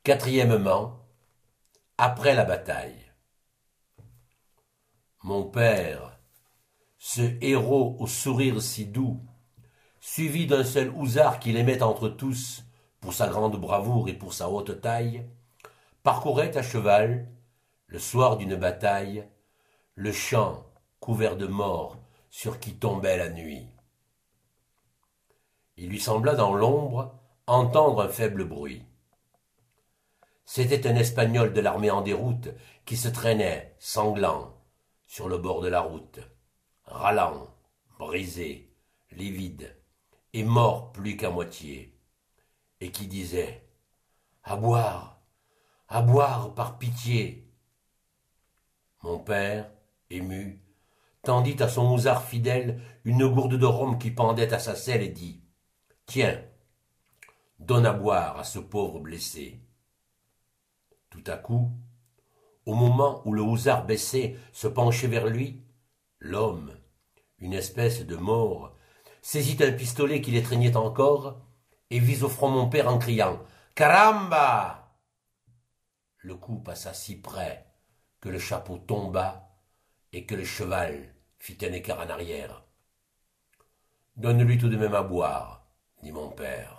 Quatrièmement, après la bataille. Mon père, ce héros au sourire si doux, suivi d'un seul housard qu'il aimait entre tous pour sa grande bravoure et pour sa haute taille, parcourait à cheval, le soir d'une bataille, le champ couvert de morts sur qui tombait la nuit. Il lui sembla dans l'ombre entendre un faible bruit. C'était un Espagnol de l'armée en déroute qui se traînait, sanglant, sur le bord de la route, râlant, brisé, livide, et mort plus qu'à moitié, et qui disait « À boire par pitié !» Mon père, ému, tendit à son mousard fidèle une gourde de rhum qui pendait à sa selle et dit « Tiens, donne à boire à ce pauvre blessé. » Tout à coup, au moment où le housard baissé se penchait vers lui, l'homme, une espèce de mort, saisit un pistolet qui l'étreignait encore et vise au front mon père en criant « Caramba !» Le coup passa si près que le chapeau tomba et que le cheval fit un écart en arrière. « Donne-lui tout de même à boire, dit mon père.